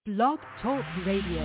Blog Talk Radio.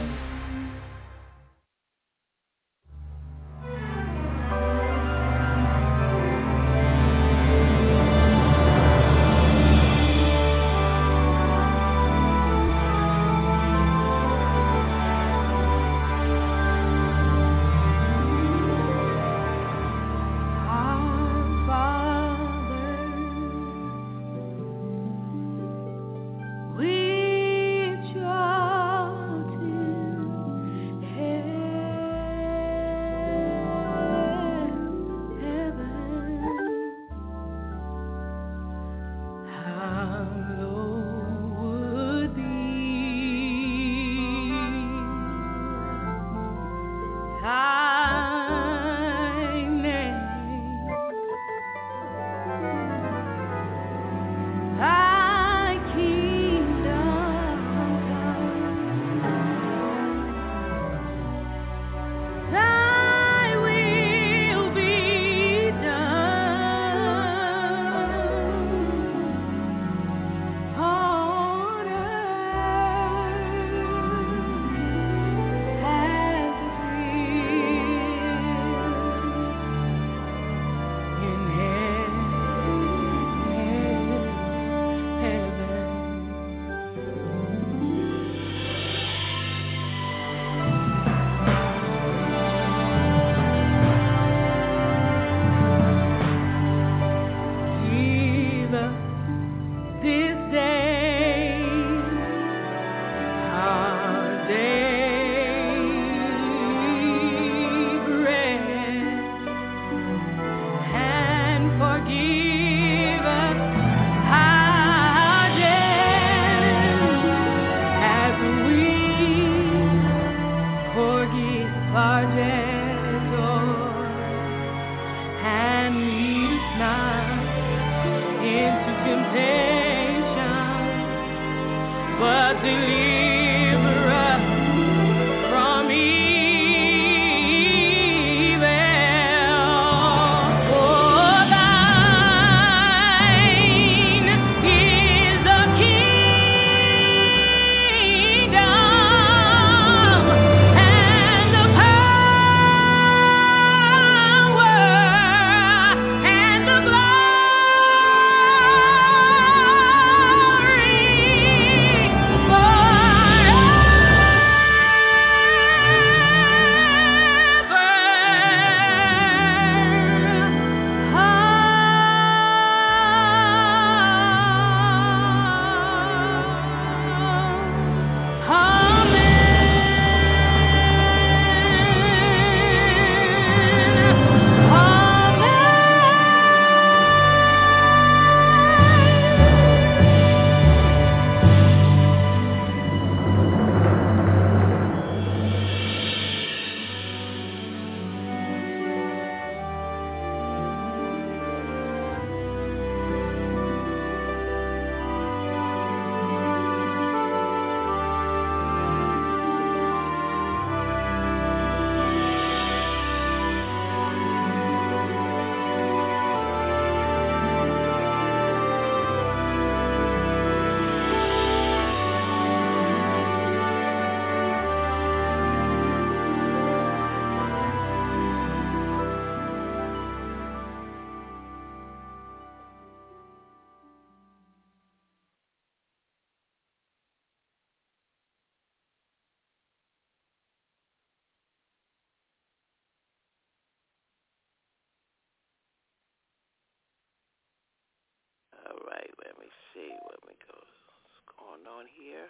All right, let me see what we go. What's going on here?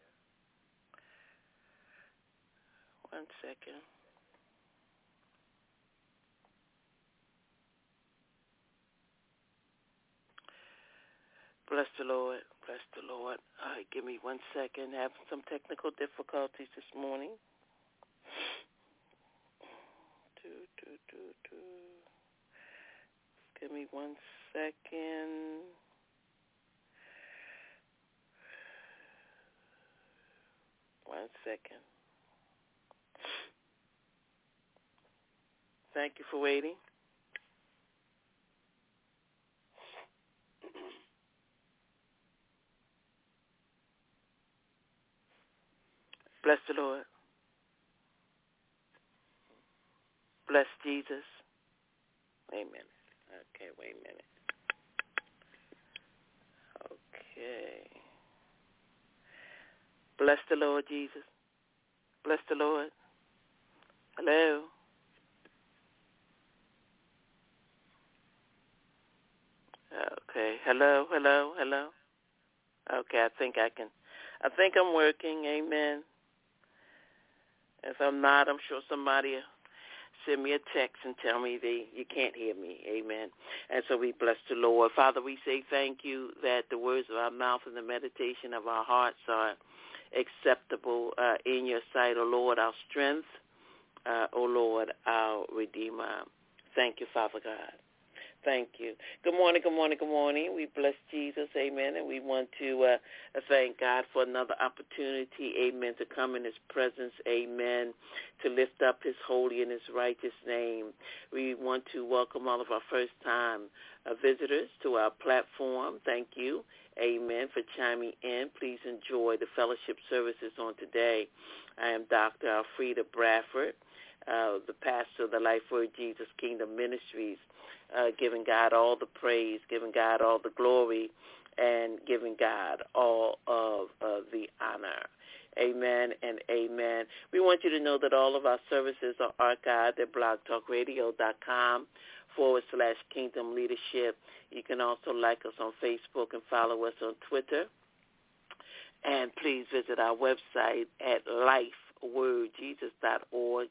1 second. Bless the Lord. Bless the Lord. All right, give me 1 second. Having some technical difficulties this morning. Give me 1 second. One second. Thank you for waiting. Bless the Lord. Bless Jesus. Wait a minute. Okay, wait a minute. Okay. Bless the Lord, Jesus. Bless the Lord. Hello. Okay. Hello. Okay, I think I'm working. Amen. If I'm not, I'm sure somebody will send me a text and tell me you can't hear me. Amen. And so we bless the Lord. Father, we say thank you that the words of our mouth and the meditation of our hearts are acceptable in your sight, O Lord, our strength, O Lord, our Redeemer. Thank you, Father God. Thank you. Good morning. We bless Jesus, amen, and we want to thank God for another opportunity, amen, to come in his presence, amen, to lift up his holy and his righteous name. We want to welcome all of our first-time visitors to our platform. Thank you, amen, for chiming in. Please enjoy the fellowship services on today. I am Dr. Alfreda Bradford, the pastor of the Life Word Jesus Kingdom Ministries, giving God all the praise, giving God all the glory, and giving God all of the honor. Amen and amen. We want you to know that all of our services are archived at blogtalkradio.com/Kingdom Leadership. You can also like us on Facebook and follow us on Twitter. And please visit our website at lifewordjesus.org,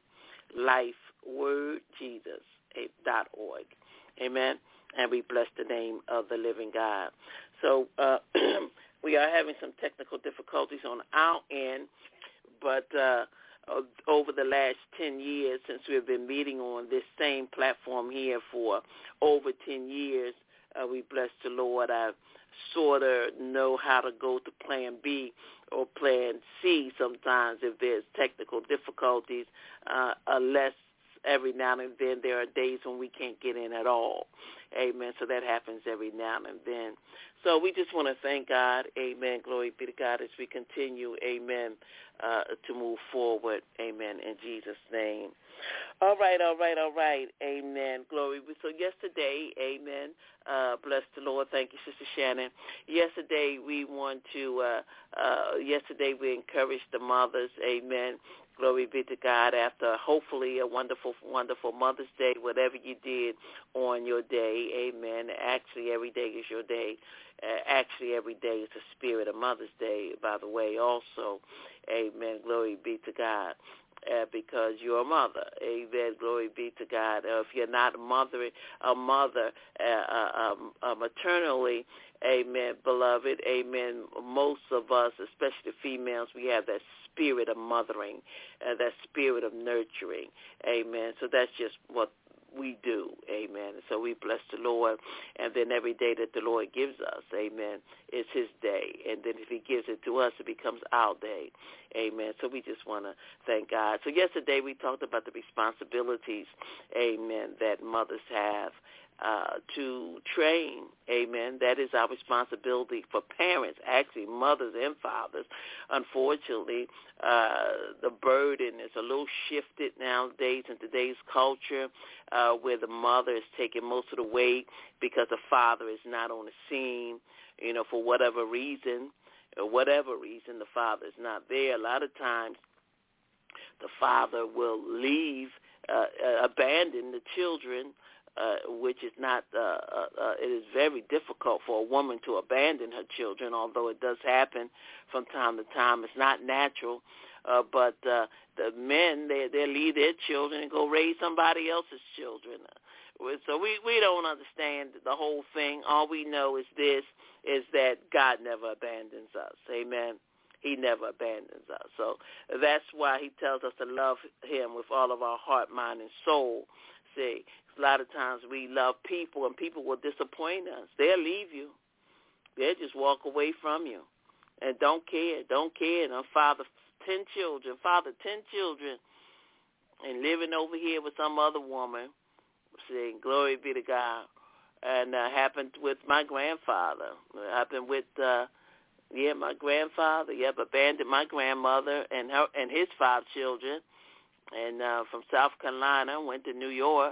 lifewordjesus.org. Amen. And we bless the name of the living God. So we are having some technical difficulties on our end, but over the last 10 years, since we've been meeting on this same platform here for over 10 years, we bless the Lord. I sort of know how to go to plan B or plan C sometimes if there's technical difficulties, unless every now and then there are days when we can't get in at all. Amen. So that happens every now and then. So we just want to thank God. Amen. Glory be to God as we continue. Amen. To move forward. Amen. In Jesus' name. All right. Amen. Glory. So yesterday, amen, bless the Lord. Thank you, Sister Shannon. Yesterday we encouraged the mothers. Amen. Glory be to God, after hopefully a wonderful, wonderful Mother's Day, whatever you did on your day. Amen. Actually, every day is your day. Actually, every day is the spirit of Mother's Day, by the way, also. Amen. Glory be to God. Because you're a mother. Amen. Glory be to God. If you're not a mother maternally, amen, beloved, amen, most of us, especially females, we have that spirit of mothering, that spirit of nurturing. Amen. So that's just what we do. Amen. So we bless the Lord. And then every day that the Lord gives us, amen, is his day. And then if he gives it to us, it becomes our day. Amen. So we just want to thank God. So yesterday we talked about the responsibilities, amen, that mothers have to train. Amen. That is our responsibility for parents, actually mothers and fathers. Unfortunately, the burden is a little shifted nowadays in today's culture, where the mother is taking most of the weight because the father is not on the scene, for whatever reason, the father is not there. A lot of times the father will leave, abandon the children, which is not, it is very difficult for a woman to abandon her children, although it does happen from time to time. It's not natural, but the men, they leave their children and go raise somebody else's children. So we don't understand the whole thing. All we know is that God never abandons us. Amen. He never abandons us. So that's why he tells us to love him with all of our heart, mind, and soul. See, a lot of times we love people, and people will disappoint us. They'll leave you. They'll just walk away from you and don't care. And father 10 children, and living over here with some other woman. See, glory be to God. And happened with my grandfather. Happened with Yeah, my grandfather, abandoned my grandmother and his 5 children, and from South Carolina went to New York,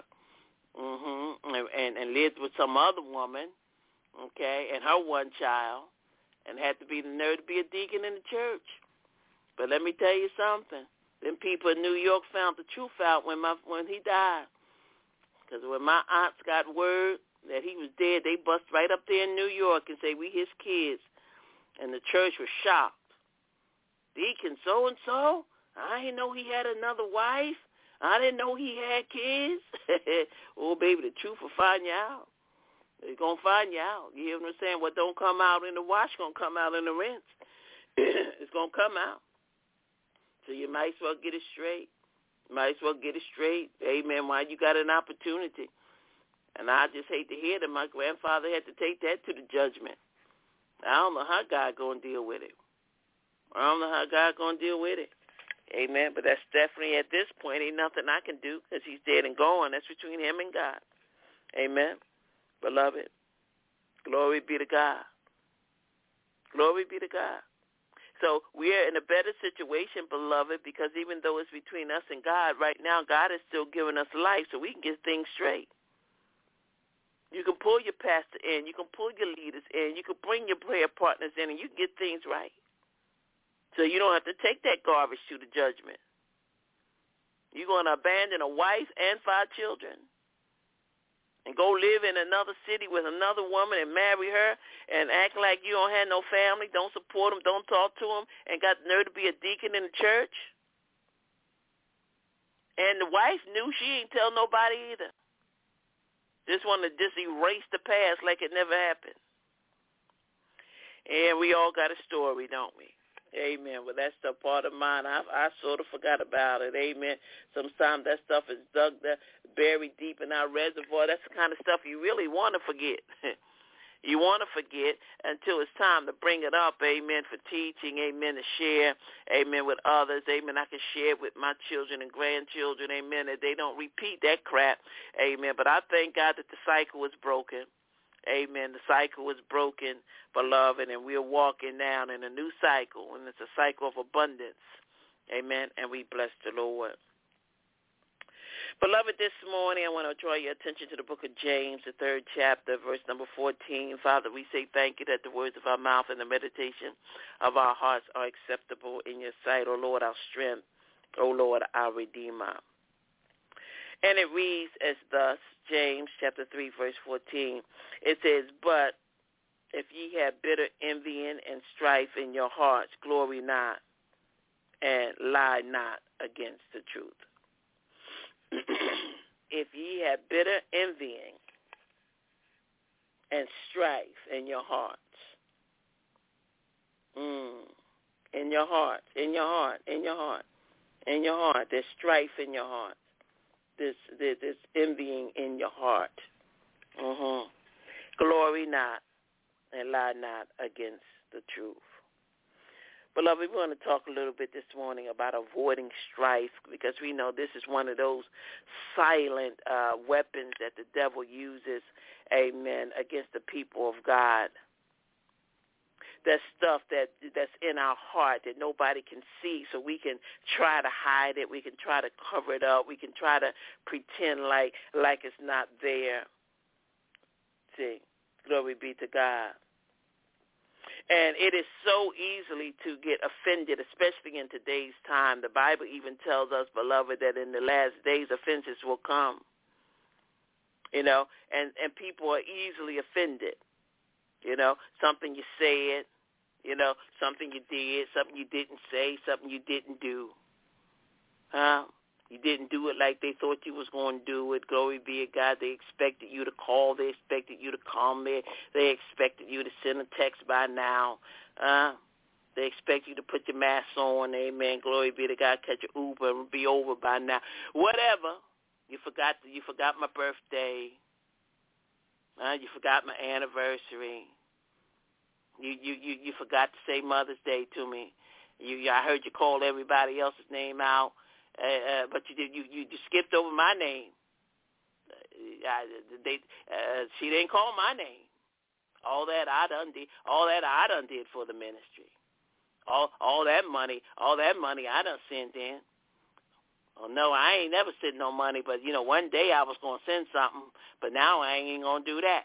and lived with some other woman, okay, and her one child, and had to be the nerve to be a deacon in the church. But let me tell you something. Them people in New York found the truth out when he died. Because when my aunts got word that he was dead, they bust right up there in New York and say, we his kids. And the church was shocked. Deacon so-and-so? I didn't know he had another wife. I didn't know he had kids. Oh, baby, the truth will find you out. They're going to find you out. You hear what I'm saying? What don't come out in the wash going to come out in the rinse. It's going to come out. So you might as well get it straight. Might as well get it straight. Amen. While you got an opportunity. And I just hate to hear that my grandfather had to take that to the judgment. I don't know how God going to deal with it. I don't know how God going to deal with it. Amen. But that's definitely at this point ain't nothing I can do because he's dead and gone. That's between him and God. Amen. Beloved, glory be to God. Glory be to God. So we are in a better situation, beloved, because even though it's between us and God, right now God is still giving us life so we can get things straight. You can pull your pastor in. You can pull your leaders in. You can bring your prayer partners in, and you can get things right. So you don't have to take that garbage to the judgment. You're going to abandon a wife and 5 children and go live in another city with another woman and marry her and act like you don't have no family, don't support them, don't talk to them, and got the nerve to be a deacon in the church? And the wife knew. She ain't tell nobody either. Just want to just erase the past like it never happened. And we all got a story, don't we? Amen. Well, that's the part of mine. I sort of forgot about it. Amen. Sometimes that stuff is buried deep in our reservoir. That's the kind of stuff you really want to forget. You want to forget until it's time to bring it up, amen, for teaching, amen, to share, amen, with others, amen. I can share with my children and grandchildren, amen, that they don't repeat that crap, amen. But I thank God that the cycle is broken, amen. The cycle is broken, beloved, and we are walking now in a new cycle, and it's a cycle of abundance, amen, and we bless the Lord. Beloved, this morning I want to draw your attention to the book of James, the 3rd chapter, verse number 14. Father, we say thank you that the words of our mouth and the meditation of our hearts are acceptable in your sight, O Lord, our strength, O Lord, our Redeemer. And it reads as thus, James chapter 3, verse 14. It says, but if ye have bitter envying and strife in your hearts, glory not and lie not against the truth. If ye have bitter envying and strife in your hearts, in your heart, there's strife in your heart, this envying in your heart. Glory not and lie not against the truth. Beloved, we want to talk a little bit this morning about avoiding strife because we know this is one of those silent weapons that the devil uses, amen, against the people of God. That stuff that's in our heart that nobody can see, so we can try to hide it. We can try to cover it up. We can try to pretend like it's not there. See, glory be to God. And it is so easily to get offended, especially in today's time. The Bible even tells us, beloved, that in the last days offenses will come. You know, and people are easily offended. You know, something you said, you know, something you did, something you didn't say, something you didn't do. You didn't do it like they thought you was going to do it. Glory be to God. They expected you to call. They expected you to come there. They expected you to send a text by now. They expect you to put your mask on. Amen. Glory be to God. Catch your Uber and be over by now. Whatever. You forgot my birthday. You forgot my anniversary. You forgot to say Mother's Day to me. I heard you call everybody else's name out. But you skipped over my name. She didn't call my name. All that I done did for the ministry. All that money I done sent in. Oh, no, I ain't never sent no money, but, one day I was going to send something, but now I ain't going to do that.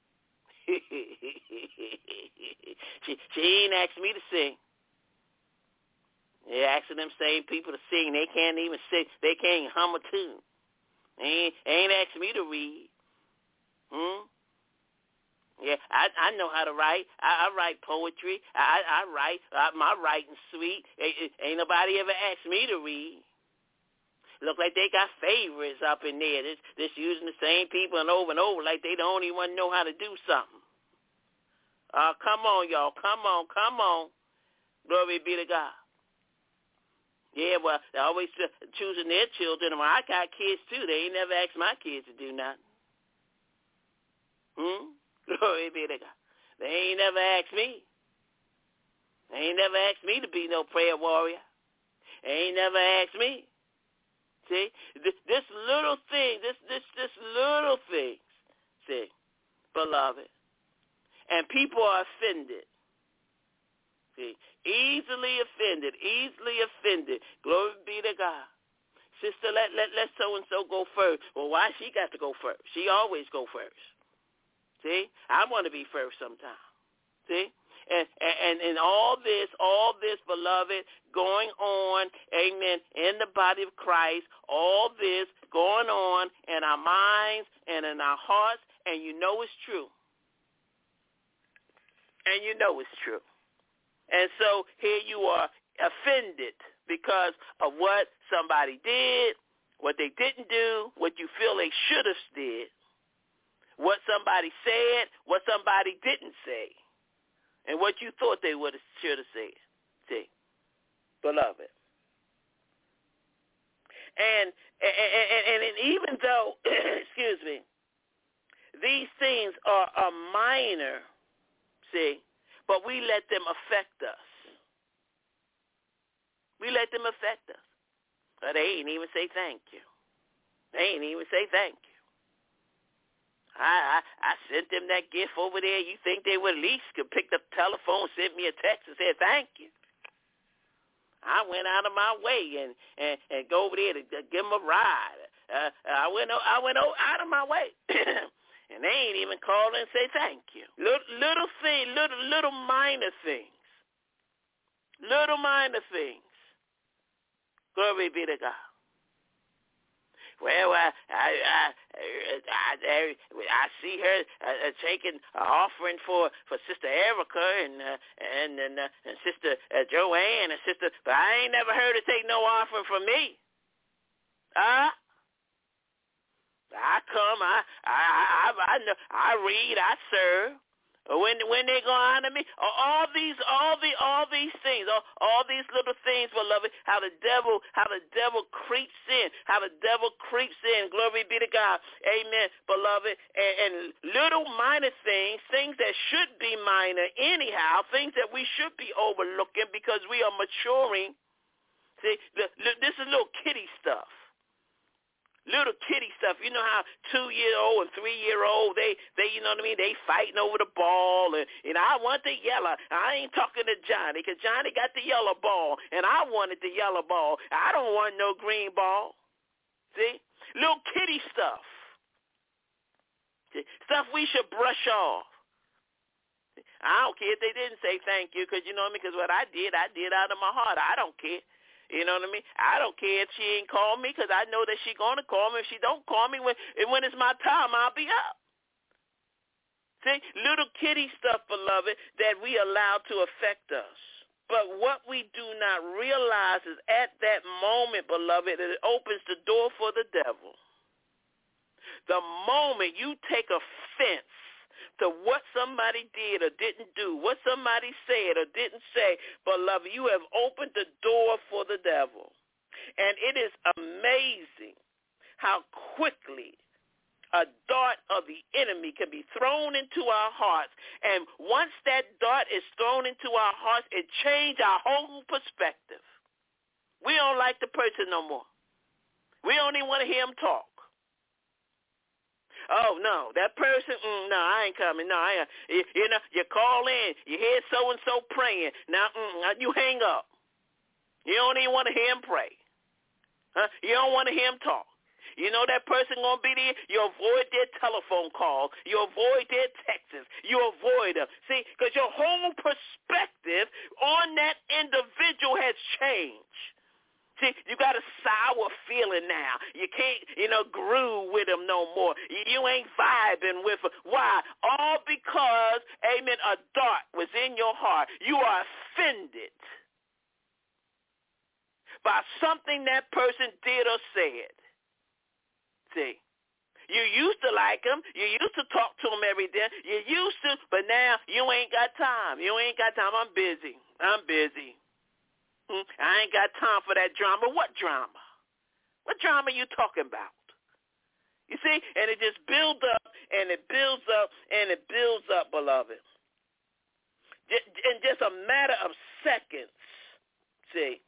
She ain't asked me to sing. They're asking them same people to sing. They can't even sing. They can't even hum a tune. They ain't asked me to read. Yeah, I know how to write. I write poetry. I write. My writing's sweet. Ain't nobody ever asked me to read. Look like they got favorites up in there. Just using the same people and over like they the only one know how to do something. Come on, y'all. Come on. Glory be to God. Yeah, well, they're always choosing their children. Well, I got kids, too. They ain't never asked my kids to do nothing. Glory be to God. They ain't never asked me. They ain't never asked me to be no prayer warrior. They ain't never asked me. See, this little thing, this little things, see, beloved, and people are offended. See, easily offended. Glory be to God. Sister, let so-and-so go first. Well, why she got to go first? She always go first. See, I want to be first sometime. See, and all this, beloved, going on, amen, in the body of Christ, all this going on in our minds and in our hearts, and you know it's true. And so here you are offended because of what somebody did, what they didn't do, what you feel they should have did, what somebody said, what somebody didn't say, and what you thought they should have said. See, beloved. And even though, excuse me, these things are minor, see, but we let them affect us. But they ain't even say thank you. I sent them that gift over there. You think they would at least could pick up the telephone, send me a text, and say thank you? I went out of my way and go over there to give them a ride. I went out of my way. And they ain't even call and say thank you. Little minor things. Glory be to God. Well, I see her taking an offering for Sister Erica and Sister Joanne and Sister, but I ain't never heard her take no offering from me. I come, I know, I read, I serve. When they gonna honor me, all these things, all these little things, beloved, how the devil creeps in, glory be to God, amen, beloved, and little minor things that should be minor anyhow, things that we should be overlooking because we are maturing. See, this is little kitty stuff. Little kitty stuff. You know how 2-year-old and 3-year-old, they you know what I mean, they fighting over the ball, and I want the yellow. I ain't talking to Johnny because Johnny got the yellow ball, and I wanted the yellow ball. I don't want no green ball. See? Little kitty stuff. See? Stuff we should brush off. See? I don't care if they didn't say thank you because, you know what I mean, because what I did out of my heart. I don't care. You know what I mean? I don't care if she ain't called me because I know that she's going to call me. If she don't call me, when it's my time, I'll be up. See, little kitty stuff, beloved, that we allow to affect us. But what we do not realize is at that moment, beloved, it opens the door for the devil. The moment you take offense to what somebody did or didn't do, what somebody said or didn't say, beloved, you have opened the door for the devil. And it is amazing how quickly a dart of the enemy can be thrown into our hearts. And once that dart is thrown into our hearts, it changes our whole perspective. We don't like the person no more. We don't even want to hear him talk. Oh, no, that person, no, I ain't coming. No, I ain't. You know, you call in, you hear so-and-so praying. Now, you hang up. You don't even want to hear him pray. Huh? You don't want to hear him talk. You know that person going to be there. You avoid their telephone call. You avoid their texts. You avoid them. See, because your whole perspective on that individual has changed. See, you got a sour feeling now. You can't, groove with them no more. You ain't vibing with them. Why? All because, amen, a dart was in your heart. You are offended by something that person did or said. See, you used to like him. You used to talk to him every day. You used to, but now you ain't got time. You ain't got time. I'm busy. I ain't got time for that drama. What drama? What drama you talking about? You see, and it just builds up, and it builds up, and it builds up, beloved. In just a matter of seconds, see,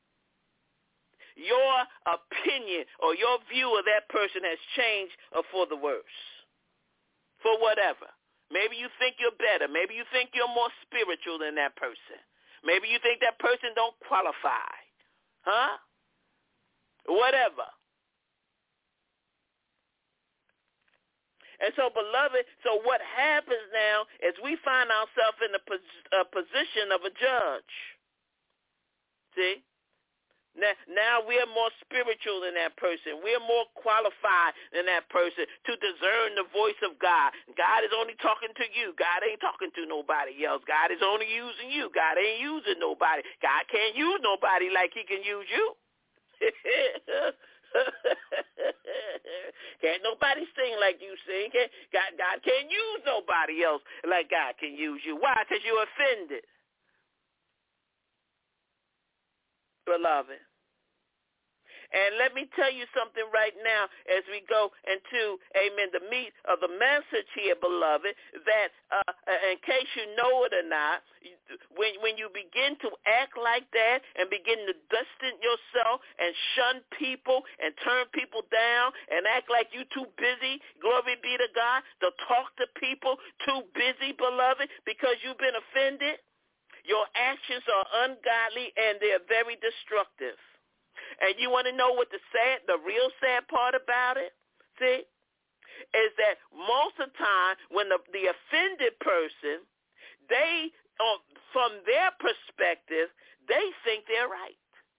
your opinion or your view of that person has changed for the worse, for whatever. Maybe you think you're better. Maybe you think you're more spiritual than that person. Maybe you think that person don't qualify. Huh? Whatever. And so, beloved, so what happens now is we find ourselves in a position of a judge. See? Now we're more spiritual than that person. We're more qualified than that person to discern the voice of God. God is only talking to you. God ain't talking to nobody else. God is only using you. God ain't using nobody. God can't use nobody like he can use you. Can't nobody sing like you sing. God can't use nobody else like God can use you. Why? Because you're offended. Beloved. And let me tell you something right now as we go into, amen, the meat of the message here, beloved, that in case you know it or not, when you begin to act like that and begin to distance yourself and shun people and turn people down and act like you too busy, glory be to God, to talk to people, too busy, beloved, because you've been offended, your actions are ungodly and they're very destructive. And you want to know what the real sad part about it, see, is that most of the time when the offended person, they, from their perspective, they think they're right.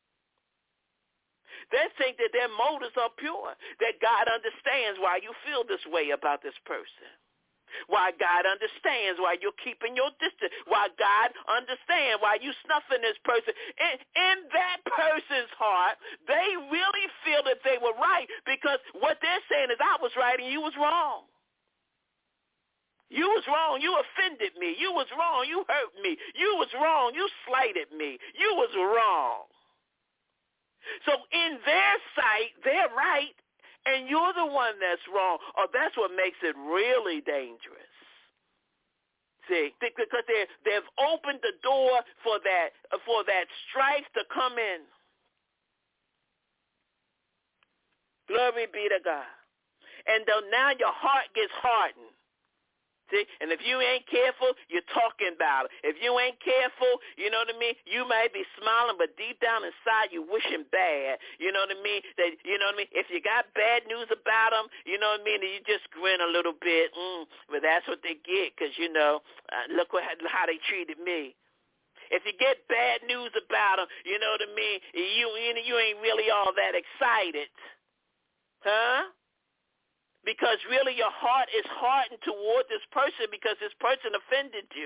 They think that their motives are pure, that God understands why you feel this way about this person. Why God understands why you're keeping your distance. Why God understands why you snuffing this person. In that person's heart, they really feel that they were right because what they're saying is I was right and you was wrong. You was wrong. You offended me. You was wrong. You hurt me. You was wrong. You slighted me. You was wrong. So in their sight, they're right. And you're the one that's wrong, or that's what makes it really dangerous. See, because they've opened the door for that strife to come in. Glory be to God. And now your heart gets hardened. See, and if you ain't careful, you're talking about it. If you ain't careful, you know what I mean, you might be smiling, but deep down inside you wishing bad. You know what I mean? If you got bad news about them, you know what I mean, you just grin a little bit. But that's what they get because, look how they treated me. If you get bad news about them, you know what I mean, you ain't really all that excited. Huh? Because really your heart is hardened toward this person because this person offended you.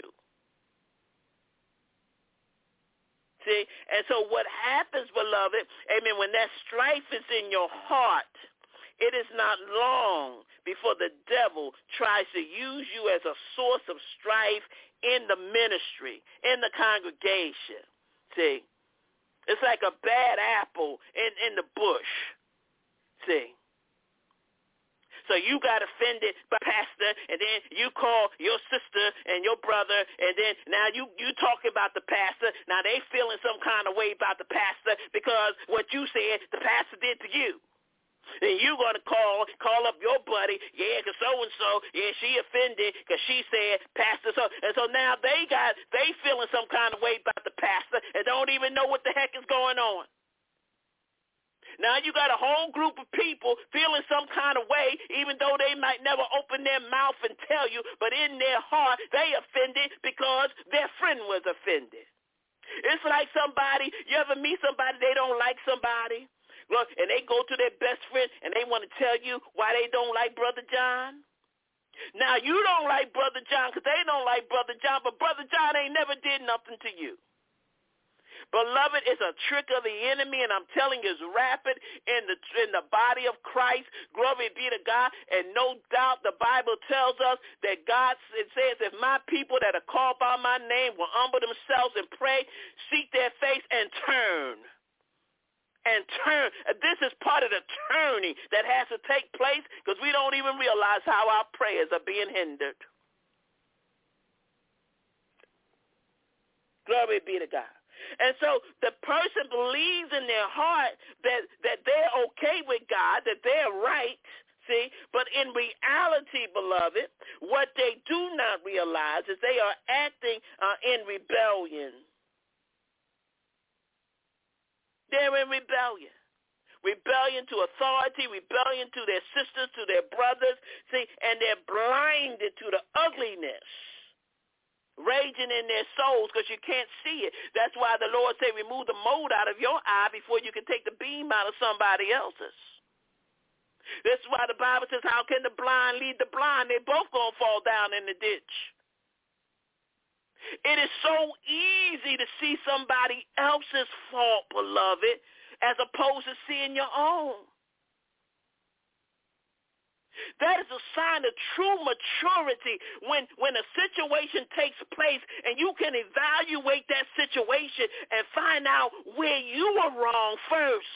See? And so what happens, beloved, amen, when that strife is in your heart, it is not long before the devil tries to use you as a source of strife in the ministry, in the congregation. See? It's like a bad apple in the bush. See? So you got offended by pastor, and then you call your sister and your brother, and then now you talking about the pastor. Now they feeling some kind of way about the pastor because what you said the pastor did to you. And you're going to call up your buddy, yeah, because so-and-so, yeah, she offended because she said pastor so. And so now they feeling some kind of way about the pastor and don't even know what the heck is going on. Now you got a whole group of people feeling some kind of way, even though they might never open their mouth and tell you, but in their heart they offended because their friend was offended. It's like somebody, you ever meet somebody, they don't like somebody, look, and they go to their best friend and they want to tell you why they don't like Brother John. Now you don't like Brother John because they don't like Brother John, but Brother John ain't never did nothing to you. Beloved, it's a trick of the enemy, and I'm telling you, it's rapid in the body of Christ. Glory be to God. And no doubt the Bible tells us that God, it says, if my people that are called by my name will humble themselves and pray, seek their face, and turn. And turn. This is part of the turning that has to take place because we don't even realize how our prayers are being hindered. Glory be to God. And so the person believes in their heart that they're okay with God, that they're right, see? But in reality, beloved, what they do not realize is they are acting in rebellion. They're in rebellion. Rebellion to authority, rebellion to their sisters, to their brothers, see? And they're blinded to the ugliness raging in their souls because you can't see it. That's why the Lord said remove the mold out of your eye before you can take the beam out of somebody else's. That's why the Bible says, how can the blind lead the blind? They both going to fall down in the ditch. It is so easy to see somebody else's fault, beloved, as opposed to seeing your own. That is a sign of true maturity when a situation takes place and you can evaluate that situation and find out where you were wrong first.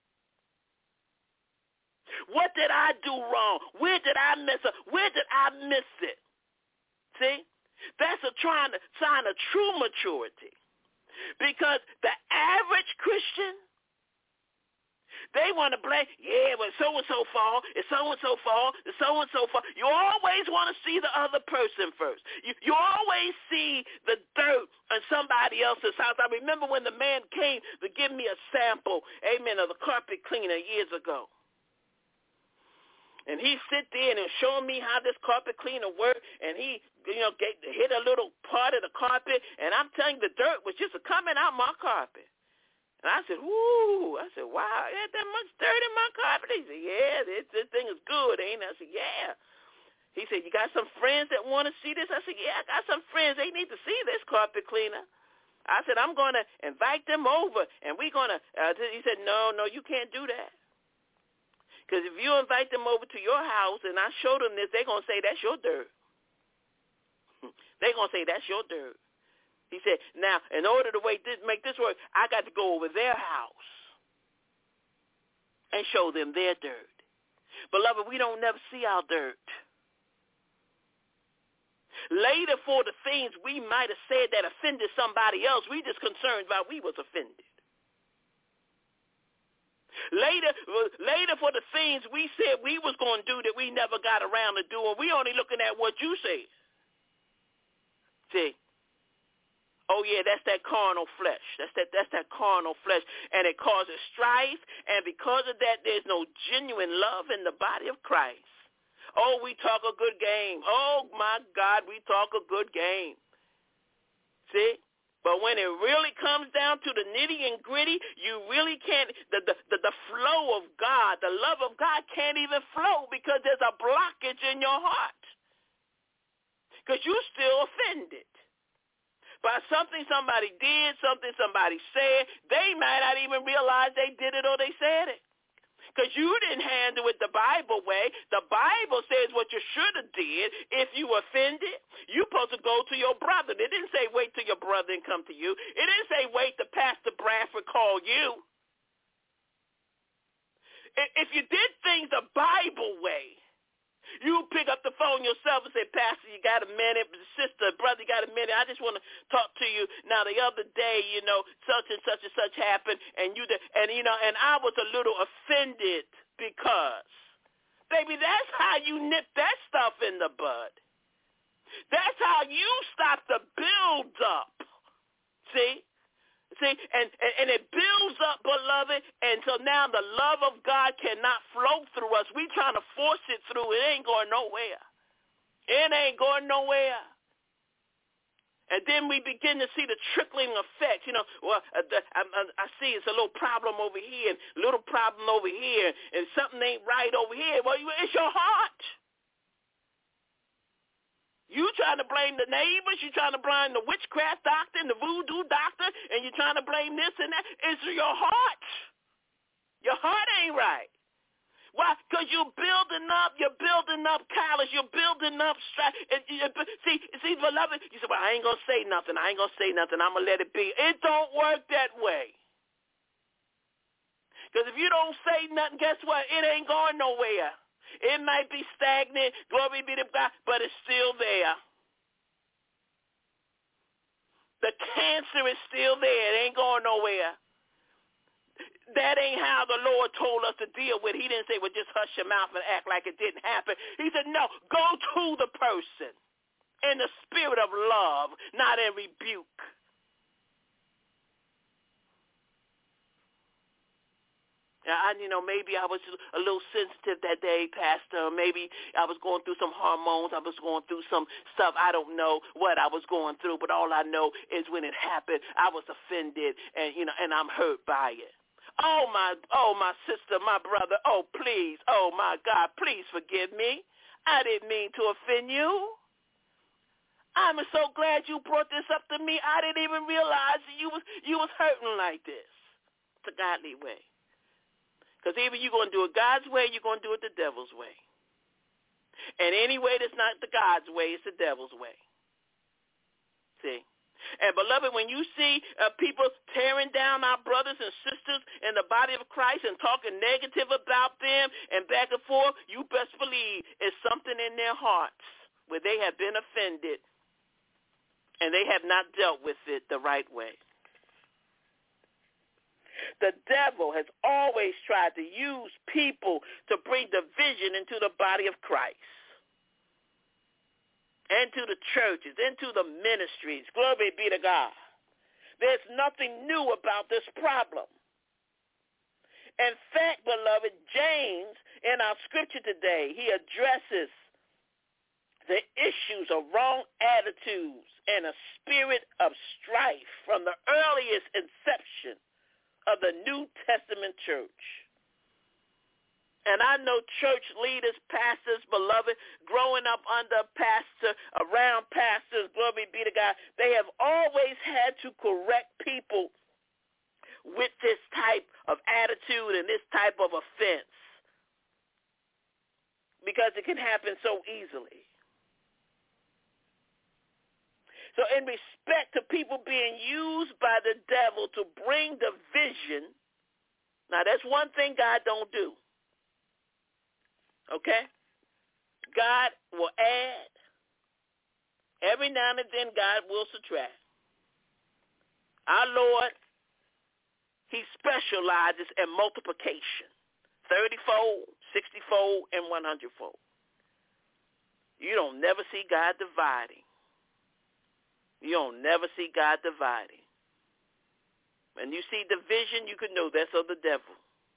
What did I do wrong? Where did I mess up? Where did I miss it? See? That's a sign of true maturity. Because the average Christian, they want to blame, yeah, when so-and-so fall, it's so-and-so fall, it's so-and-so fall. You always want to see the other person first. You always see the dirt on somebody else's house. I remember when the man came to give me a sample, amen, of the carpet cleaner years ago. And he sit there and showing me how this carpet cleaner worked, and he, hit a little part of the carpet, and I'm telling you, the dirt was just coming out my carpet. And I said, whoo. I said, wow, ain't that much dirt in my carpet? He said, yeah, this thing is good, ain't it? I said, yeah. He said, you got some friends that want to see this? I said, yeah, I got some friends. They need to see this carpet cleaner. I said, I'm going to invite them over, and we're going to, he said, no, you can't do that. Because if you invite them over to your house and I show them this, they're going to say, that's your dirt. They're going to say, that's your dirt. He said, now, in order to make this work, I got to go over their house and show them their dirt. Beloved, we don't never see our dirt. Later, for the things we might have said that offended somebody else, we just concerned about we was offended. Later, for the things we said we was going to do that we never got around to doing, we only looking at what you said. See? Oh, yeah, that's that carnal flesh. That's that carnal flesh, and it causes strife, and because of that, there's no genuine love in the body of Christ. Oh, we talk a good game. Oh, my God, we talk a good game. See? But when it really comes down to the nitty and gritty, you really can't, the flow of God, the love of God can't even flow because there's a blockage in your heart because you're still offended by something somebody did, something somebody said. They might not even realize they did it or they said it because you didn't handle it the Bible way. The Bible says what you should have did. If you offended, you're supposed to go to your brother. It didn't say wait till your brother and come to you. It didn't say wait till Pastor Bradford call you. If you did things the Bible way, you pick up the phone yourself and say, Pastor, you got a minute? Sister, brother, you got a minute? I just want to talk to you. Now, the other day, such and such happened, and I was a little offended because. Baby, that's how you nip that stuff in the bud. That's how you stop the build up. See, and it builds up, beloved, and so now the love of God cannot flow through us. We trying to force it through. It ain't going nowhere. It ain't going nowhere. And then we begin to see the trickling effects. You know, well, I see it's a little problem over here and a little problem over here, and something ain't right over here. Well, it's your heart. You trying to blame the neighbors, you trying to blame the witchcraft doctor and the voodoo doctor, and you trying to blame this and that. It's your heart. Your heart ain't right. Why? Because you're building up callous, you're building up strife. See, beloved, you say, well, I ain't going to say nothing. I'm going to let it be. It don't work that way. Because if you don't say nothing, guess what? It ain't going nowhere. It might be stagnant, glory be to God, but it's still there. The cancer is still there. It ain't going nowhere. That ain't how the Lord told us to deal with it. He didn't say, well, just hush your mouth and act like it didn't happen. He said, no, go to the person in the spirit of love, not in rebuke. Maybe I was a little sensitive that day, Pastor. Maybe I was going through some hormones. I was going through some stuff. I don't know what I was going through, but all I know is when it happened, I was offended, and I'm hurt by it. Oh, my sister, my brother, oh, please, oh, my God, please forgive me. I didn't mean to offend you. I'm so glad you brought this up to me. I didn't even realize you was hurting like this. It's a godly way. Because either you're going to do it God's way, you're going to do it the devil's way. And any way that's not the God's way, it's the devil's way. See? And, beloved, when you see people tearing down our brothers and sisters in the body of Christ and talking negative about them and back and forth, you best believe it's something in their hearts where they have been offended and they have not dealt with it the right way. The devil has always tried to use people to bring division into the body of Christ, into the churches, into the ministries. Glory be to God. There's nothing new about this problem. In fact, beloved, James, in our scripture today, he addresses the issues of wrong attitudes and a spirit of strife from the earliest inception of the New Testament church. And I know church leaders, pastors, beloved, growing up under a pastor, around pastors, glory be to God, they have always had to correct people with this type of attitude and this type of offense because it can happen so easily. So in respect to people being used by the devil to bring division, now that's one thing God don't do. Okay? God will add. Every now and then God will subtract. Our Lord, he specializes in multiplication. 30-fold, 60-fold, and 100-fold. You don't never see God dividing. You don't never see God dividing. When you see division, you can know that's of the devil.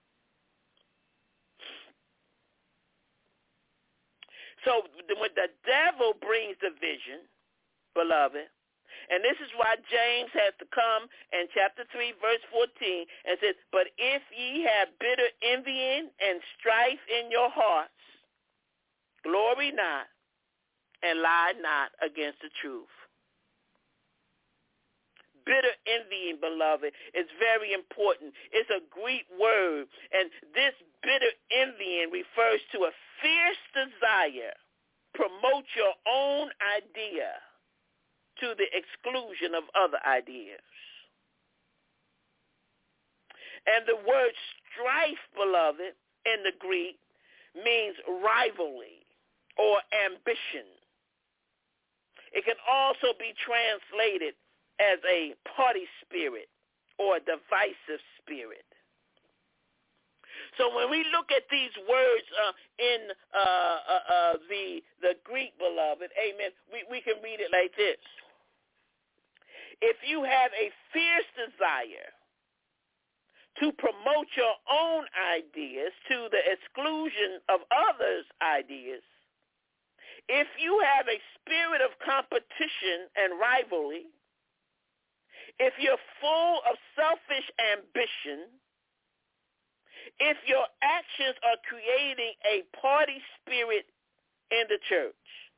So when the devil brings division, beloved, and this is why James has to come in chapter 3, verse 14, and says, but if ye have bitter envying and strife in your hearts, glory not and lie not against the truth. Bitter envying, beloved, is very important. It's a Greek word, and this bitter envying refers to a fierce desire to promote your own idea to the exclusion of other ideas. And the word strife, beloved, in the Greek means rivalry or ambition. It can also be translated as a party spirit or a divisive spirit. So when we look at these words in the Greek, beloved, amen, we can read it like this. If you have a fierce desire to promote your own ideas to the exclusion of others' ideas, if you have a spirit of competition and rivalry, if you're full of selfish ambition, if your actions are creating a party spirit in the church.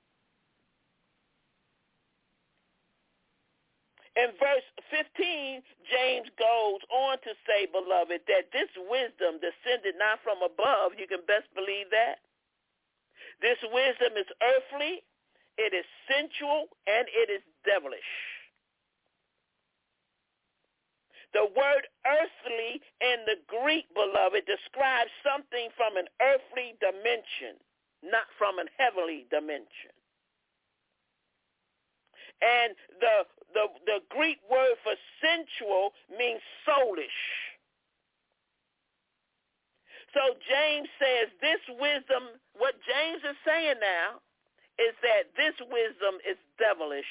In verse 15, James goes on to say, beloved, that this wisdom descended not from above. You can best believe that. This wisdom is earthly, it is sensual, and it is devilish. The word earthly in the Greek, beloved, describes something from an earthly dimension, not from an heavenly dimension. And the Greek word for sensual means soulish. So James says this wisdom, what James is saying now is that this wisdom is devilish.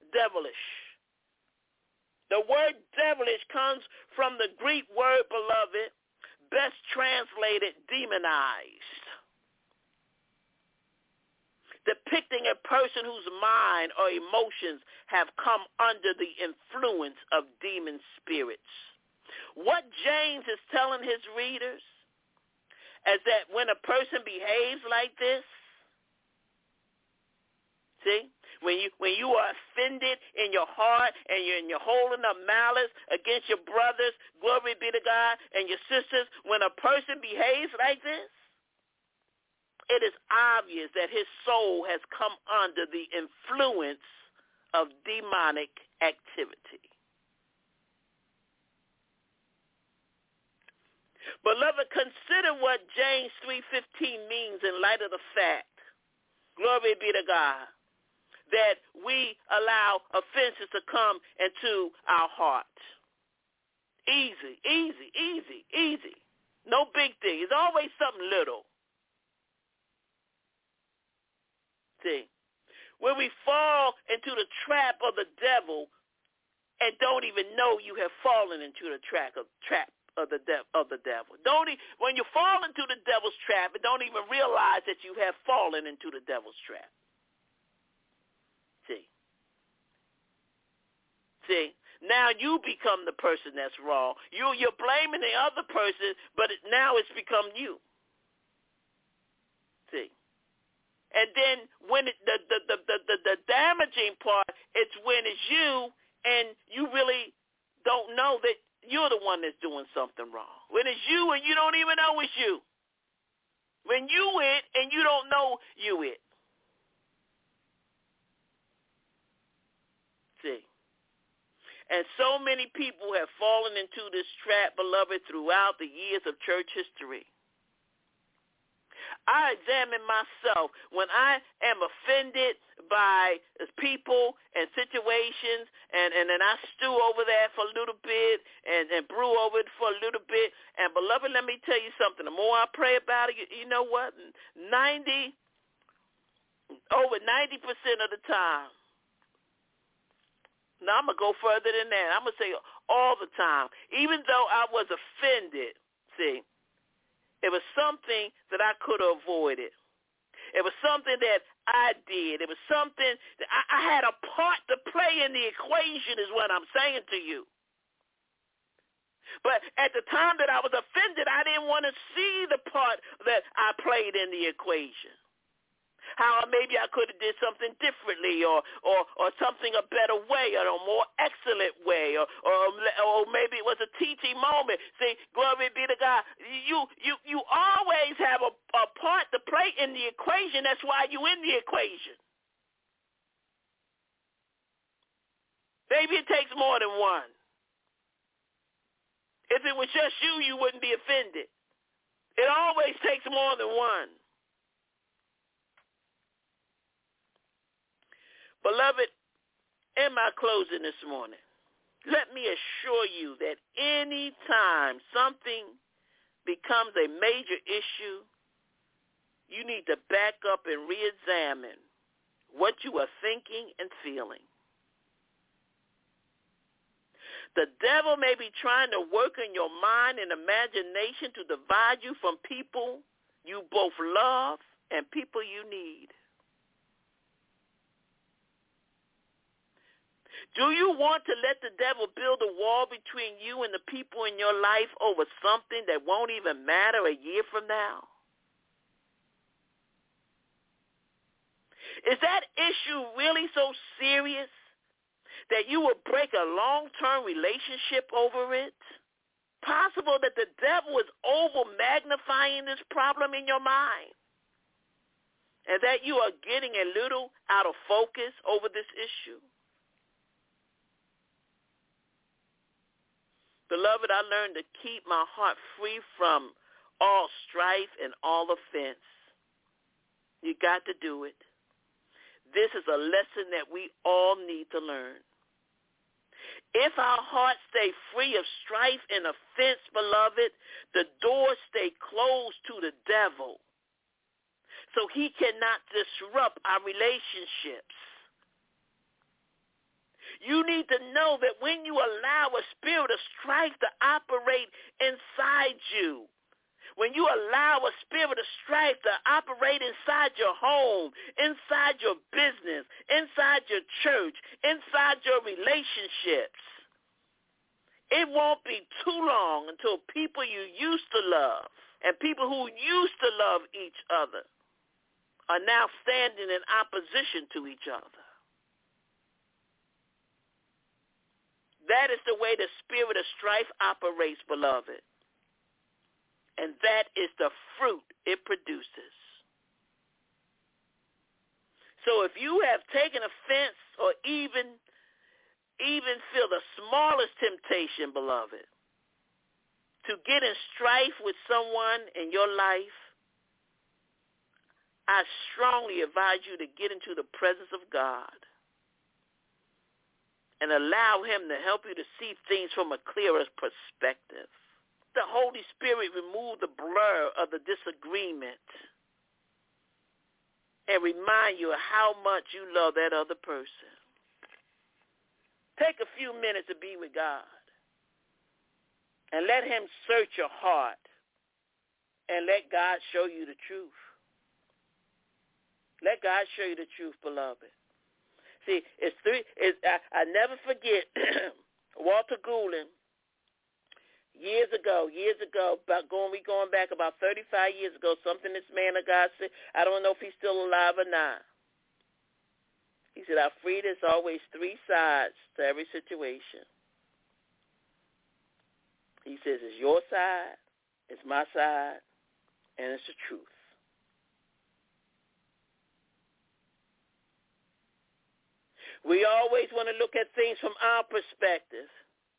The word devilish comes from the Greek word, beloved, best translated demonized, depicting a person whose mind or emotions have come under the influence of demon spirits. What James is telling his readers is that when a person behaves like this, see, when you are offended in your heart and you're holding up malice against your brothers, glory be to God, and your sisters, when a person behaves like this, it is obvious that his soul has come under the influence of demonic activity. Beloved, consider what James 3:15 means in light of the fact, glory be to God, that we allow offenses to come into our heart. Easy. No big thing. It's always something little. See, when we fall into the trap of the devil and don't even know you have fallen into the trap of the devil. When you fall into the devil's trap, and don't even realize that you have fallen into the devil's trap. See, now you become the person that's wrong. You're blaming the other person, but now it's become you. See, and then when the damaging part, it's when it's you, and you really don't know that you're the one that's doing something wrong. When it's you and you don't even know it's you. When you it and you don't know you it. See. And so many people have fallen into this trap, beloved, throughout the years of church history. I examine myself when I am offended by people and situations, and then I stew over that for a little bit and brew over it for a little bit. And, beloved, let me tell you something. The more I pray about it, you know what? Over 90% of the time, now, I'm going to go further than that. I'm going to say all the time. Even though I was offended, see, it was something that I could have avoided. It was something that I did. It was something that I had a part to play in the equation is what I'm saying to you. But at the time that I was offended, I didn't want to see the part that I played in the equation. How maybe I could have did something differently or something a better way or a more excellent way or maybe it was a teaching moment. See, glory be to God. You always have a part to play in the equation. That's why you're in the equation. Maybe it takes more than one. If it was just you, you wouldn't be offended. It always takes more than one. Beloved, in my closing this morning, let me assure you that any time something becomes a major issue, you need to back up and reexamine what you are thinking and feeling. The devil may be trying to work in your mind and imagination to divide you from people you both love and people you need. Do you want to let the devil build a wall between you and the people in your life over something that won't even matter a year from now? Is that issue really so serious that you will break a long-term relationship over it? Possible that the devil is over-magnifying this problem in your mind and that you are getting a little out of focus over this issue. Beloved, I learned to keep my heart free from all strife and all offense. You got to do it. This is a lesson that we all need to learn. If our hearts stay free of strife and offense, beloved, the doors stay closed to the devil, so he cannot disrupt our relationships. You need to know that when you allow a spirit of strife to operate inside you, when you allow a spirit of strife to operate inside your home, inside your business, inside your church, inside your relationships, it won't be too long until people you used to love and people who used to love each other are now standing in opposition to each other. That is the way the spirit of strife operates, beloved. And that is the fruit it produces. So if you have taken offense or even feel the smallest temptation, beloved, to get in strife with someone in your life, I strongly advise you to get into the presence of God and allow him to help you to see things from a clearer perspective. The Holy Spirit remove the blur of the disagreement and remind you of how much you love that other person. Take a few minutes to be with God and let him search your heart and let God show you the truth. Let God show you the truth, beloved. See, I never forget Walter Goulin, years ago, we going back about 35 years ago, something this man of God said, I don't know if he's still alive or not. He said, Alfreda, there's always three sides to every situation. He says, it's your side, it's my side, and it's the truth. We always want to look at things from our perspective.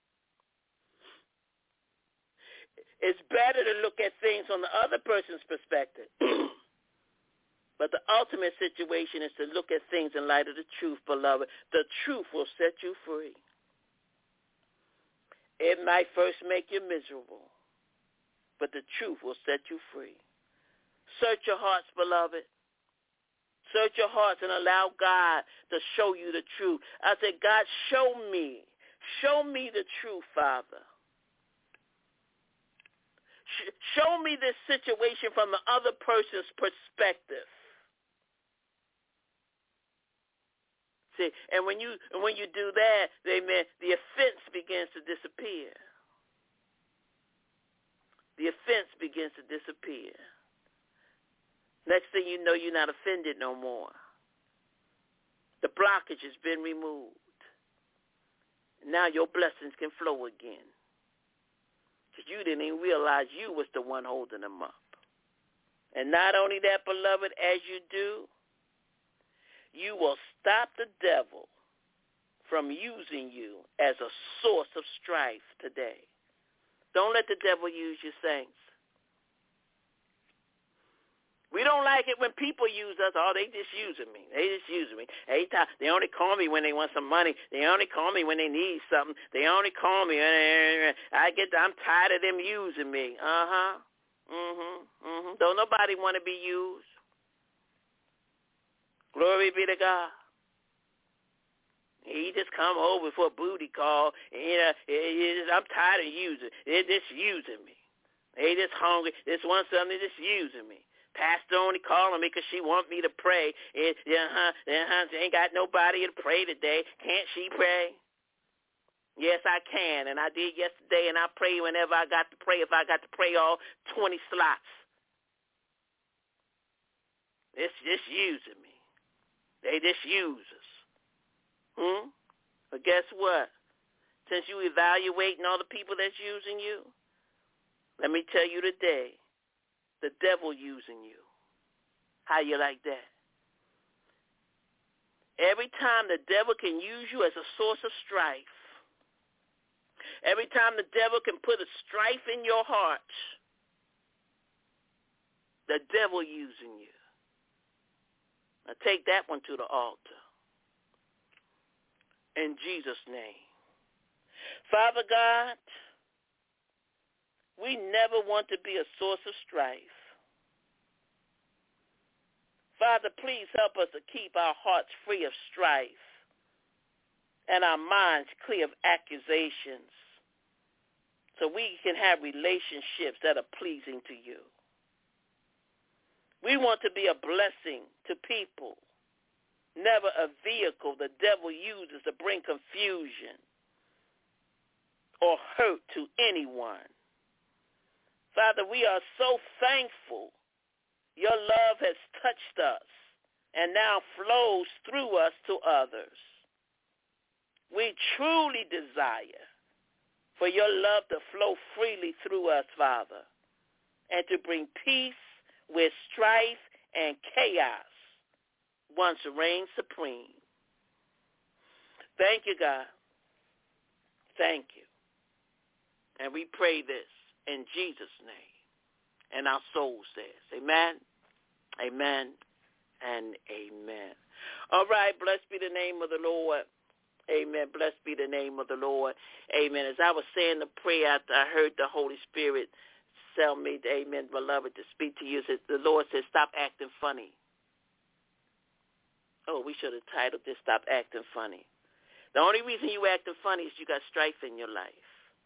It's better to look at things on the other person's perspective. But the ultimate situation is to look at things in light of the truth, beloved. The truth will set you free. It might first make you miserable, but the truth will set you free. Search your hearts, beloved. Search your hearts and allow God to show you the truth. I said, God, show me the truth, Father. Show me this situation from the other person's perspective. See, and when you do that, amen, the offense begins to disappear. The offense begins to disappear. Next thing you know, you're not offended no more. The blockage has been removed. Now your blessings can flow again. Because you didn't even realize you was the one holding them up. And not only that, beloved, as you do, you will stop the devil from using you as a source of strife today. Don't let the devil use you, saints. We don't like it when people use us. Oh, they just using me. They only call me when they want some money. They only call me when they need something. They only call me. I'm tired of them using me. Uh-huh. Don't nobody want to be used. Glory be to God. He just come over for a booty call. And, I'm tired of using. They're just using me. They just hungry. This one something just using me. Pastor only calling me because she want me to pray. She ain't got nobody to pray today. Can't she pray? Yes, I can, and I did yesterday, and I pray whenever I got to pray. If I got to pray all 20 slots, it's just using me. They just use us. But guess what? Since you evaluating all the people that's using you, let me tell you today, the devil using you. How you like that? Every time the devil can use you as a source of strife, every time the devil can put a strife in your heart, the devil using you. Now take that one to the altar. In Jesus' name. Father God, we never want to be a source of strife. Father, please help us to keep our hearts free of strife and our minds clear of accusations so we can have relationships that are pleasing to you. We want to be a blessing to people, never a vehicle the devil uses to bring confusion or hurt to anyone. Father, we are so thankful your love has touched us and now flows through us to others. We truly desire for your love to flow freely through us, Father, and to bring peace where strife and chaos once reigned supreme. Thank you, God. Thank you. And we pray this in Jesus' name. And our soul says, amen, amen, and amen. All right, blessed be the name of the Lord. Amen. Blessed be the name of the Lord. Amen. As I was saying the prayer, I heard the Holy Spirit tell me, amen, beloved, to speak to you. The Lord says, stop acting funny. Oh, we should have titled this, Stop Acting Funny. The only reason you acting funny is you got strife in your life.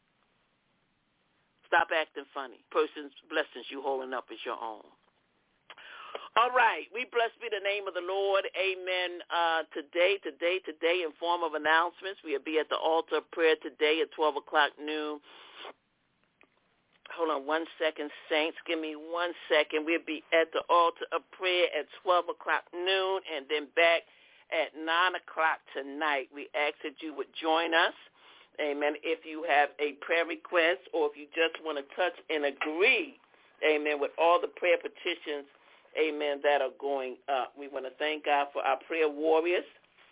Stop acting funny. Person's blessings you holding up is your own. All right. We blessed be the name of the Lord. Amen. Today, in form of announcements, we'll be at the altar of prayer today at 12 o'clock noon. Hold on 1 second, saints. Give me 1 second. We'll be at the altar of prayer at 12 o'clock noon and then back at 9 o'clock tonight. We ask that you would join us. Amen. If you have a prayer request or if you just want to touch and agree, amen, with all the prayer petitions, amen, that are going up. We want to thank God for our prayer warriors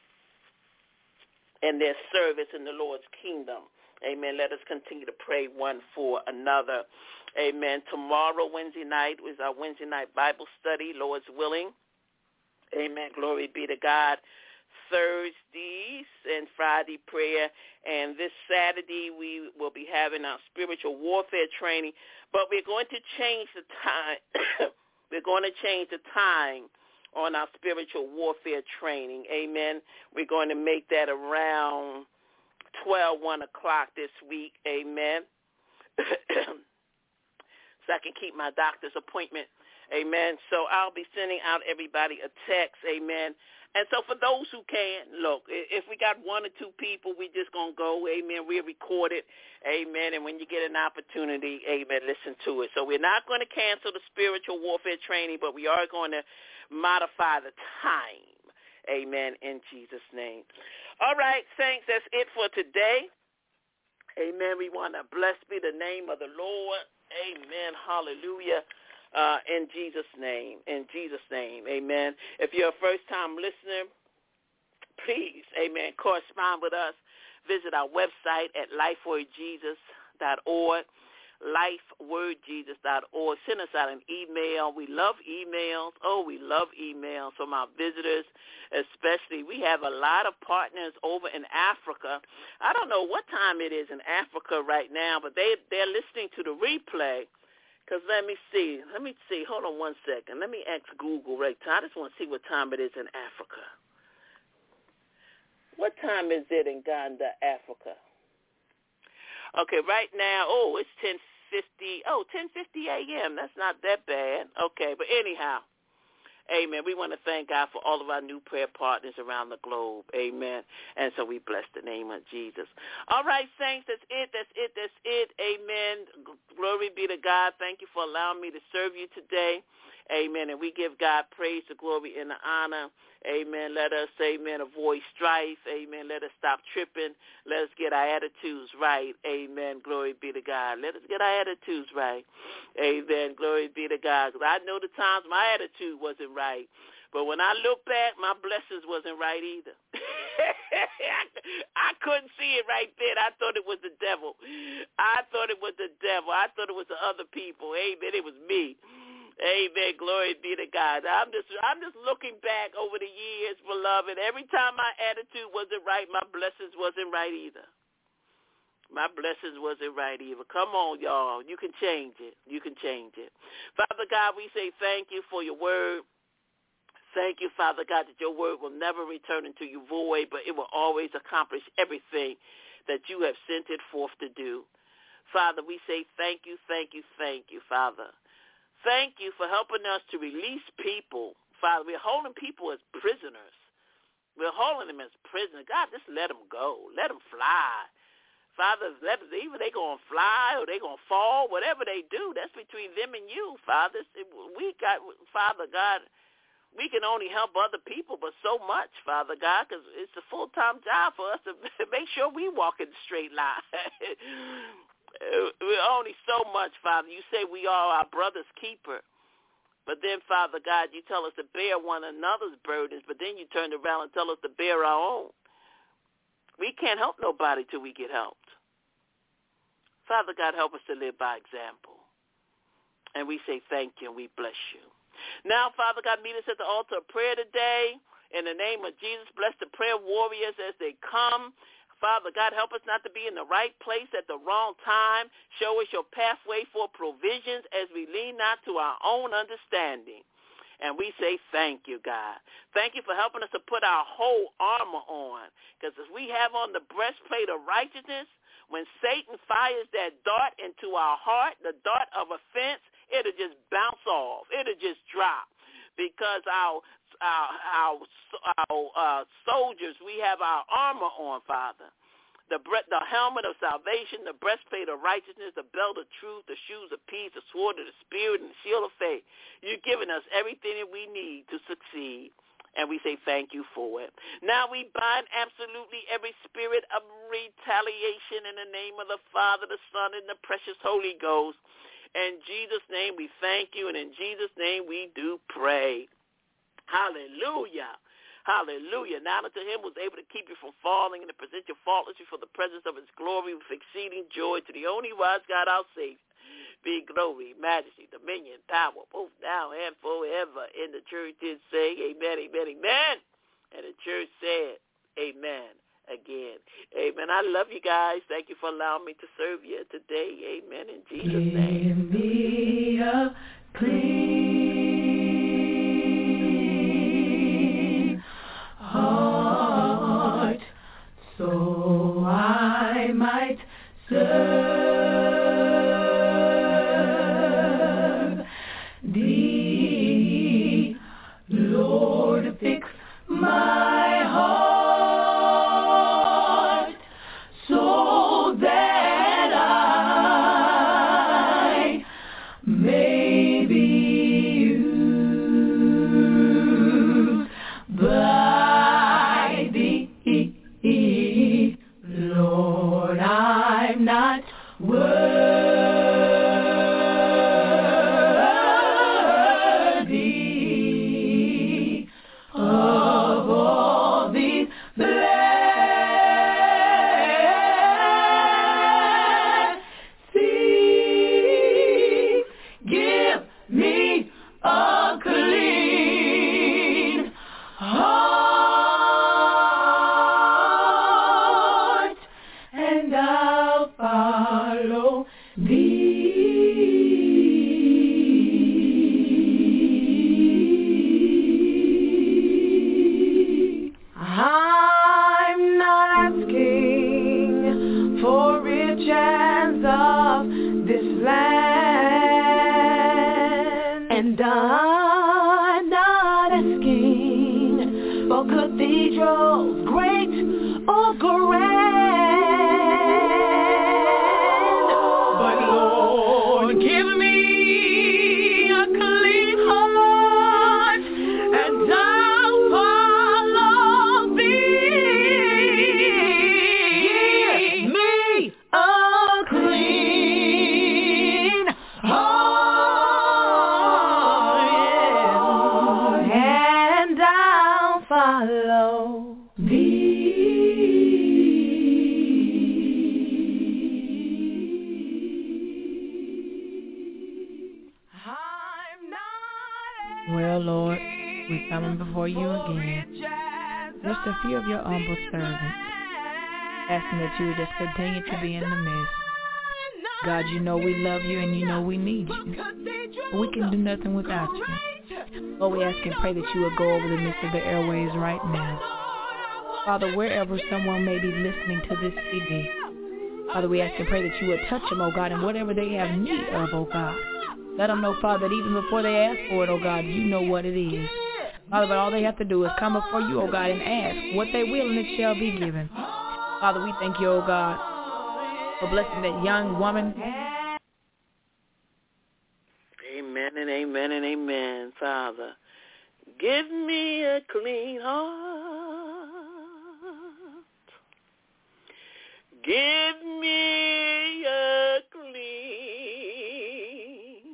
and their service in the Lord's kingdom. Amen. Let us continue to pray one for another. Amen. Tomorrow, Wednesday night, is our Wednesday night Bible study, Lord's willing. Amen. Glory be to God. Thursdays and Friday prayer, and this Saturday we will be having our spiritual warfare training, but we're going to change the time. We're going to change the time on our spiritual warfare training. Amen. We're going to make that around 1 o'clock this week. Amen. So I can keep my doctor's appointment. Amen. So I'll be sending out everybody a text. Amen. And so for those who can, look, if we got 1 or 2 people, we just going to go, amen, we'll record it, amen, and when you get an opportunity, amen, listen to it. So we're not going to cancel the spiritual warfare training, but we are going to modify the time, amen, in Jesus' name. All right, saints, that's it for today. Amen. We want to bless be the name of the Lord. Amen. Hallelujah. In Jesus' name, amen. If you're a first-time listener, please, amen, correspond with us. Visit our website at lifewordjesus.org, lifewordjesus.org. Send us out an email. We love emails. Oh, we love emails from our visitors, especially. We have a lot of partners over in Africa. I don't know what time it is in Africa right now, but they're listening to the replay. Because let me see. Hold on one second. Let me ask Google right now. I just want to see what time it is in Africa. What time is it in Uganda, Africa? Okay, right now, it's 10:50. 10:50 a.m. That's not that bad. Okay, but anyhow, amen. We want to thank God for all of our new prayer partners around the globe. Amen. And so we bless the name of Jesus. All right, saints, that's it. Amen. Glory be to God. Thank you for allowing me to serve you today. Amen. And we give God praise, the glory, and the honor. Amen. Let us, amen, avoid strife. Amen. Let us stop tripping. Let us get our attitudes right. Amen. Glory be to God. Let us get our attitudes right. Amen. Glory be to God. Because I know the times my attitude wasn't right. But when I look back, my blessings wasn't right either. I couldn't see it right then. I thought it was the devil. I thought it was the other people. Amen. It was me. Amen. Glory be to God. I'm just looking back over the years, beloved. Every time my attitude wasn't right, my blessings wasn't right either. Come on, y'all. You can change it. Father God, we say thank you for your word. Thank you, Father God, that your word will never return into you void, but it will always accomplish everything that you have sent it forth to do. Father, we say thank you, Father. Thank you for helping us to release people. Father, we're holding people as prisoners. We're holding them as prisoners. God, just let them go. Let them fly. Father, either they're going to fly or they're going to fall. Whatever they do, that's between them and you, Father. Father God, we can only help other people, but so much, Father God, because it's a full-time job for us to make sure we walk in the straight line. We're only so much, Father. You say we are our brother's keeper. But then, Father God, you tell us to bear one another's burdens, but then you turn around and tell us to bear our own. We can't help nobody till we get helped. Father God, help us to live by example. And we say thank you and we bless you. Now, Father God, meet us at the altar of prayer today. In the name of Jesus, bless the prayer warriors as they come. Father God, help us not to be in the right place at the wrong time. Show us your pathway for provisions as we lean not to our own understanding. And we say thank you, God. Thank you for helping us to put our whole armor on. Because as we have on the breastplate of righteousness, when Satan fires that dart into our heart, the dart of offense, it'll just bounce off. It'll just drop. Because our soldiers, we have our armor on, Father. The helmet of salvation, the breastplate of righteousness, the belt of truth, the shoes of peace, the sword of the Spirit, and the shield of faith. You've given us everything that we need to succeed, and we say thank you for it. Now we bind absolutely every spirit of retaliation in the name of the Father, the Son, and the precious Holy Ghost. In Jesus' name we thank you, and in Jesus' name we do pray. Hallelujah. Hallelujah. Now unto him was able to keep you from falling and to present you faultless before the presence of his glory with exceeding joy, to the only wise God our Savior. Be glory, majesty, dominion, power, both now and forever. And the church did say, amen, amen, amen. And the church said, amen, again. Amen. I love you guys. Thank you for allowing me to serve you today. Amen. In Jesus' name. Give me a clean heart, so I might serve thee. Lord, fix my heart so that I may And I'm not asking for cathedrals, great or grand, but Lord, give me a clean heart, and I'll follow thee. Give me a clean heart, and I'll follow thee. Well, Lord, we're coming before you again. Just a few of your humble servants, asking that you would just continue to be in the midst. God, you know we love you and you know we need you. We can do nothing without you. Lord, we ask and pray that you would go over the midst of the airways right now. Father, wherever someone may be listening to this CD, Father, we ask and pray that you would touch them, oh God, and whatever they have need of, oh God. Let them know, Father, that even before they ask for it, oh God, you know what it is. Father, but all they have to do is come before you, oh God, and ask what they will, and it shall be given. Father, we thank you, oh God, for blessing that young woman. Amen and amen and amen, Father. Give me a clean heart. Give me a clean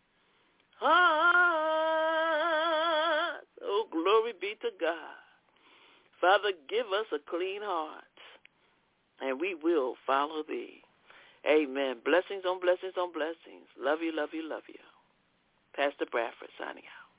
heart. Oh, glory be to God. Father, give us a clean heart, and we will follow thee. Amen. Blessings on blessings on blessings. Love you, love you, love you. Pastor Bradford signing out.